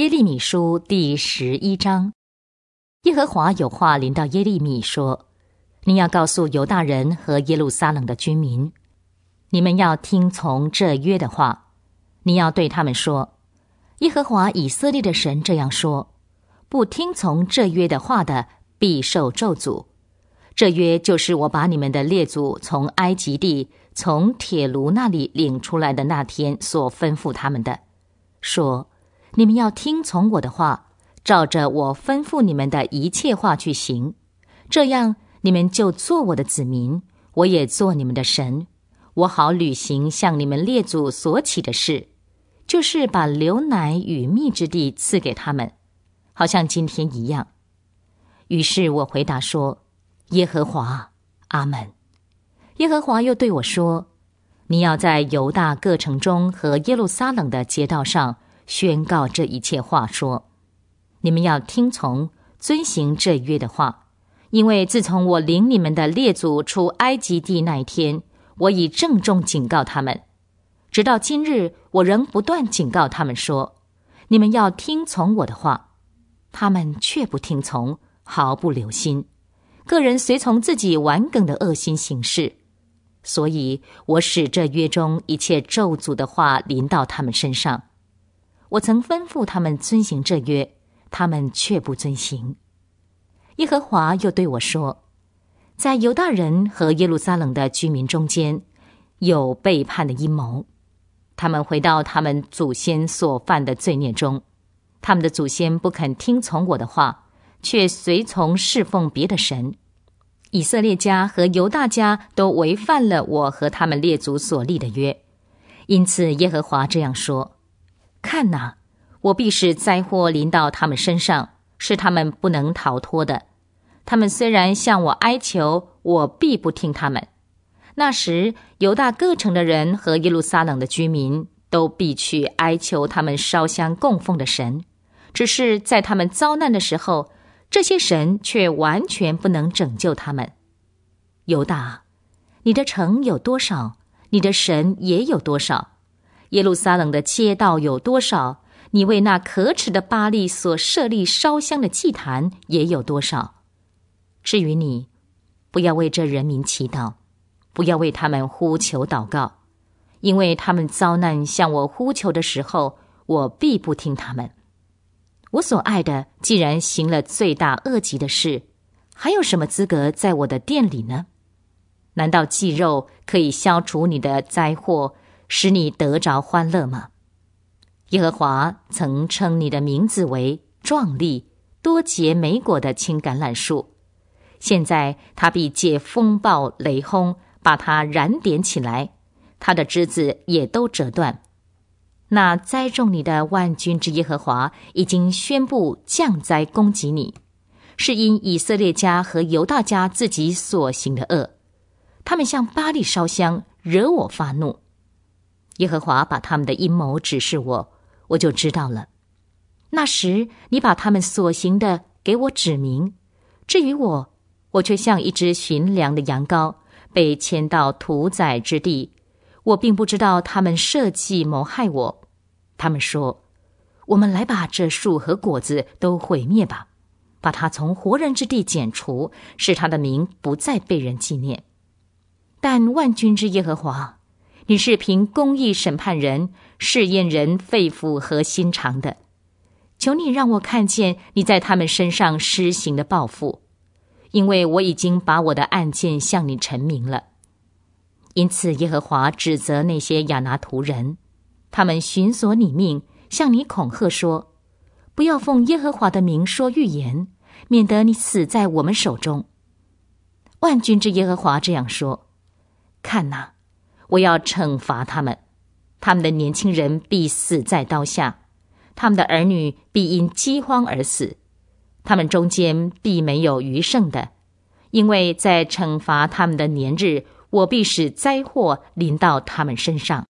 耶利米书第11章。耶和华有话临到耶利米说：你要告诉犹大人和耶路撒冷的居民，你们要听从这约的话。你要对他们说，耶和华以色列的神这样说：不听从这约的话的，必受咒诅。这约就是我把你们的列祖从埃及地，从铁炉那里领出来的那天所吩咐他们的，说你们要听从我的话，照着我吩咐你们的一切话去行，这样你们就做我的子民，我也做你们的神，我好履行向你们列祖所起的事，就是把流奶与蜜之地赐给他们，好像今天一样。于是我回答说：耶和华，阿们。耶和华又对我说：你要在犹大各城中和耶路撒冷的街道上宣告这一切话，说你们要听从遵行这约的话，因为自从我领你们的列祖出埃及地那一天，我已郑重警告他们，直到今日我仍不断警告他们说，你们要听从我的话，他们却不听从，毫不留心，个人随从自己顽梗的恶心行事，所以我使这约中一切咒诅的话临到他们身上。我曾吩咐他们遵行这约，他们却不遵行。耶和华又对我说：在犹大人和耶路撒冷的居民中间有背叛的阴谋，他们回到他们祖先所犯的罪孽中，他们的祖先不肯听从我的话，却随从侍奉别的神。以色列家和犹大家都违反了我和他们列祖所立的约，因此耶和华这样说：看哪，我必使灾祸临到他们身上，是他们不能逃脱的。他们虽然向我哀求，我必不听他们。那时犹大各城的人和耶路撒冷的居民都必去哀求他们烧香供奉的神，只是在他们遭难的时候，这些神却完全不能拯救他们。犹大，你的城有多少，你的神也有多少；耶路撒冷的街道有多少，你为那可耻的巴力所设立烧香的祭坛也有多少。至于你，不要为这人民祈祷，不要为他们呼求祷告，因为他们遭难向我呼求的时候，我必不听他们。我所爱的既然行了罪大恶极的事，还有什么资格在我的殿里呢？难道祭肉可以消除你的灾祸，使你得着欢乐吗？耶和华曾称你的名字为壮丽、多结美果的青橄榄树，现在他必借风暴雷轰，把它燃点起来，它的枝子也都折断。那栽种你的万军之耶和华已经宣布降灾攻击你，是因以色列家和犹大家自己所行的恶，他们向巴力烧香，惹我发怒。耶和华把他们的阴谋指示我，我就知道了。那时你把他们所行的给我指明，至于我，我却像一只寻良的羊羔，被牵到屠宰之地，我并不知道他们设计谋害我。他们说，我们来把这树和果子都毁灭吧，把它从活人之地剪除，使他的名不再被人纪念。但万军之耶和华，你是凭公义审判人，试验人肺腑和心肠的，求你让我看见你在他们身上施行的报复，因为我已经把我的案件向你陈明了。因此耶和华指责那些亚拿图人，他们寻索你命，向你恐吓说，不要奉耶和华的名说预言，免得你死在我们手中。万军之耶和华这样说：看哪，我要惩罚他们，他们的年轻人必死在刀下，他们的儿女必因饥荒而死，他们中间必没有余剩的，因为在惩罚他们的年日，我必使灾祸临到他们身上。